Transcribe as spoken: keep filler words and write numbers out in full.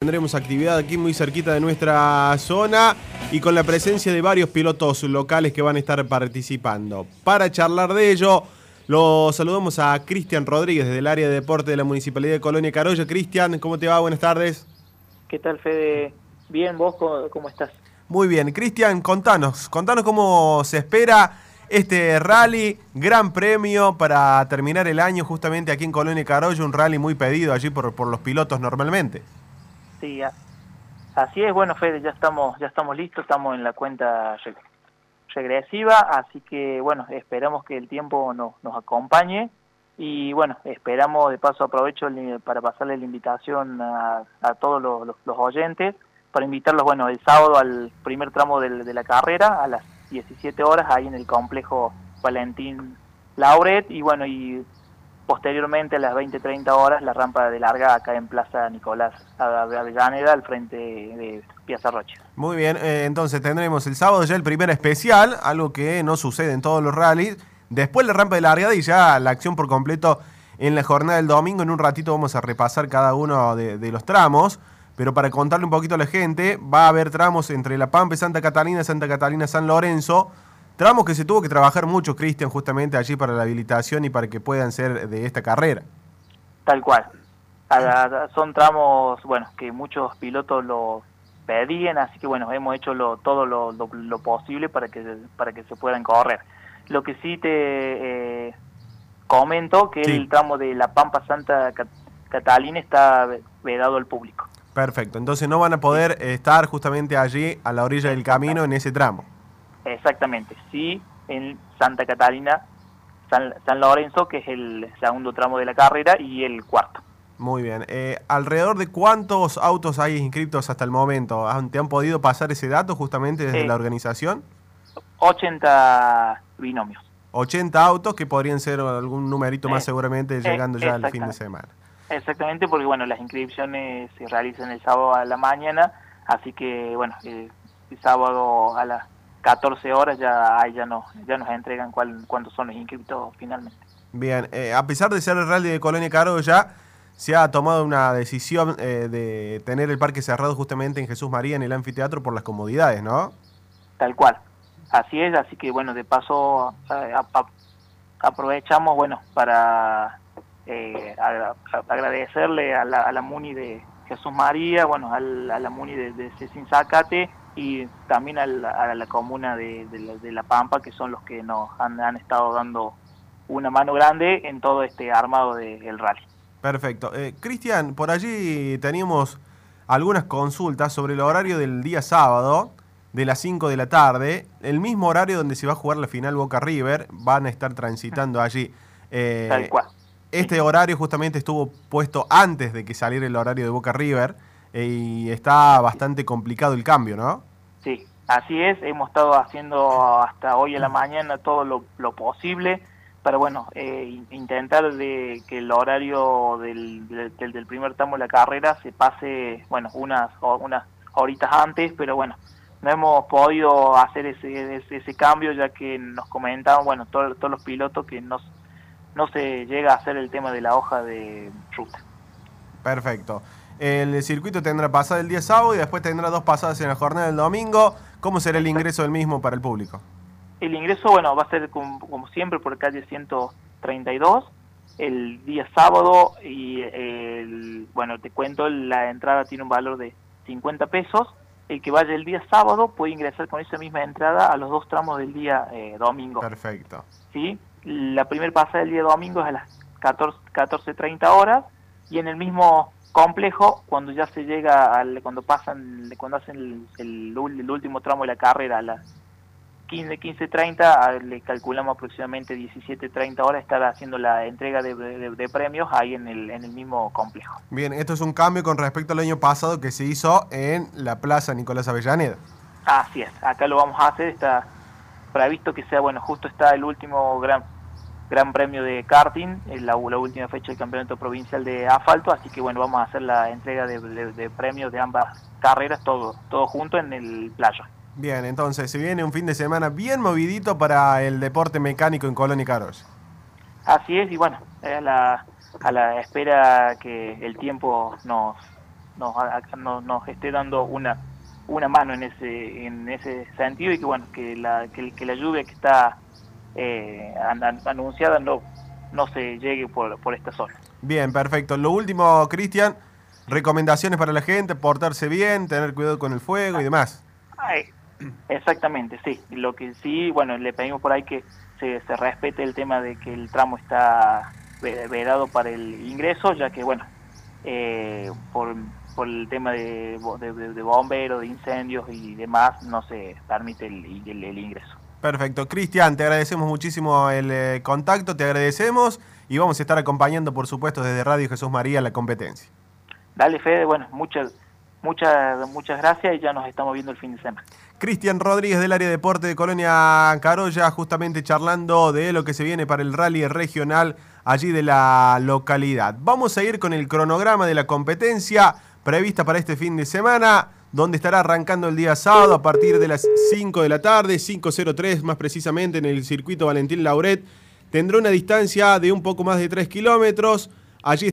tendremos actividad aquí muy cerquita de nuestra zona y con la presencia de varios pilotos locales que van a estar participando. Para charlar de ello, lo saludamos a Cristian Rodríguez desde el área de deporte de la Municipalidad de Colonia Carolla. Cristian, ¿cómo te va? Buenas tardes. ¿Qué tal, Fede? Bien, ¿vos cómo, cómo estás? Muy bien. Cristian, contanos, contanos cómo se espera este rally, gran premio para terminar el año justamente aquí en Colonia Carolla, un rally muy pedido allí por, por los pilotos normalmente. Sí, así es. Bueno, Fede, ya estamos, ya estamos listos, estamos en la cuenta regresiva, así que bueno, esperamos que el tiempo nos, nos acompañe y bueno, esperamos, de paso aprovecho para pasarle la invitación a, a todos los, los, los oyentes, para invitarlos, bueno, el sábado al primer tramo de, de la carrera a las diecisiete horas ahí en el complejo Valentín Lauret y bueno, y posteriormente a las veinte treinta horas la rampa de larga acá en Plaza Nicolás Avellaneda al frente de Piazza Rocha. Muy bien, eh, entonces tendremos el sábado ya el primer especial, algo que no sucede en todos los rallies, después la rampa de largada y ya la acción por completo en la jornada del domingo. En un ratito vamos a repasar cada uno de, de los tramos, pero para contarle un poquito a la gente, va a haber tramos entre La Pampa y Santa Catalina, Santa Catalina, San Lorenzo, tramos que se tuvo que trabajar mucho, Cristian, justamente allí para la habilitación y para que puedan ser de esta carrera. Tal cual. Son tramos, bueno, que muchos pilotos lo pedían, así que bueno, hemos hecho lo, todo lo, lo, lo posible para que, para que se puedan correr. Lo que sí te eh, comento, que sí, el tramo de La Pampa Santa Catalina está vedado al público. Perfecto, entonces no van a poder sí. estar justamente allí a la orilla del camino en ese tramo. Exactamente, sí, en Santa Catalina, San, San Lorenzo, que es el segundo tramo de la carrera, y el cuarto. Muy bien. Eh, ¿Alrededor de cuántos autos hay inscritos hasta el momento? ¿Te han podido pasar ese dato justamente desde eh, la organización? ochenta binomios. ochenta autos, que podrían ser algún numerito más eh, seguramente llegando eh, ya al fin de semana. Exactamente, porque bueno, las inscripciones se realizan el sábado a la mañana, así que bueno, eh, el sábado a las catorce horas ya, ya, nos, ya nos entregan cuál, cuántos son los inscriptos finalmente. Bien, eh, a pesar de ser el rally de Colonia Carolla, se ha tomado una decisión eh, de tener el parque cerrado justamente en Jesús María, en el anfiteatro, por las comodidades, ¿no? Tal cual, así es, así que bueno, de paso a, a, aprovechamos, bueno, para eh, a, a agradecerle a la, a la MUNI de Jesús María, bueno, a la, a la MUNI de, de Cecín Zacate, y también a la, a la comuna de, de, la, de La Pampa, que son los que nos han, han estado dando una mano grande en todo este armado del de, rally. Perfecto. Eh, Cristian, por allí teníamos algunas consultas sobre el horario del día sábado, de las cinco de la tarde, el mismo horario donde se va a jugar la final Boca River, van a estar transitando allí. Eh, Tal cual. Este sí. horario justamente estuvo puesto antes de que saliera el horario de Boca River, eh, y está bastante complicado el cambio, ¿no? Sí, así es, hemos estado haciendo hasta hoy en la mañana todo lo, lo posible para, bueno, eh, intentar de que el horario del, del, del primer tramo de la carrera se pase, bueno, unas, unas horitas antes, pero bueno, no hemos podido hacer ese, ese, ese cambio, ya que nos comentaban, bueno, todo, todos los pilotos que no, no se llega a hacer el tema de la hoja de ruta. Perfecto. El circuito tendrá pasada el día sábado y después tendrá dos pasadas en la jornada del domingo. ¿Cómo será el ingreso del mismo para el público? El ingreso, bueno, va a ser como, como siempre por calle ciento treinta y dos, el día sábado, y el, bueno, te cuento, la entrada tiene un valor de cincuenta pesos. El que vaya el día sábado puede ingresar con esa misma entrada a los dos tramos del día eh, domingo. Perfecto. ¿Sí? La primera pasada del día domingo es a las catorce treinta horas, y en el mismo complejo, cuando ya se llega al, cuando pasan, cuando hacen el, el, el último tramo de la carrera a las quince treinta, le calculamos aproximadamente diecisiete treinta horas estar haciendo la entrega de, de, de premios ahí en el, en el mismo complejo. Bien, esto es un cambio con respecto al año pasado que se hizo en la Plaza Nicolás Avellaneda. Así es, acá lo vamos a hacer, está previsto que sea, bueno, justo está el último gran Gran Premio de karting, en la, la última fecha del Campeonato Provincial de Asfalto, así que bueno, vamos a hacer la entrega de, de, de premios de ambas carreras, todo, todo junto en el playa. Bien, entonces se viene un fin de semana bien movidito para el deporte mecánico en Colonia Carolla. Así es, y bueno, a la, a la espera que el tiempo nos, nos, nos, nos esté dando una una mano en ese en ese sentido y que bueno que la que, que la lluvia que está eh, anunciada no no se llegue por, por esta zona. Bien, perfecto. Lo último, Cristian, recomendaciones para la gente, portarse bien, tener cuidado con el fuego y demás. Ay, exactamente, sí. Lo que sí, bueno, le pedimos por ahí que se, se respete el tema de que el tramo está vedado para el ingreso, ya que, bueno, eh, por, por el tema de, de, de bomberos, de incendios y demás, no se permite el, el, el ingreso. Perfecto. Cristian, te agradecemos muchísimo el eh, contacto, te agradecemos y vamos a estar acompañando, por supuesto, desde Radio Jesús María la competencia. Dale, Fede, bueno, muchas muchas muchas gracias y ya nos estamos viendo el fin de semana. Cristian Rodríguez del área de deporte de Colonia Carolla, justamente charlando de lo que se viene para el rally regional allí de la localidad. Vamos a ir con el cronograma de la competencia prevista para este fin de semana, donde estará arrancando el día sábado a partir de las cinco de la tarde, cinco cero tres más precisamente en el circuito Valentín Lauret. Tendrá una distancia de un poco más de tres kilómetros. Allí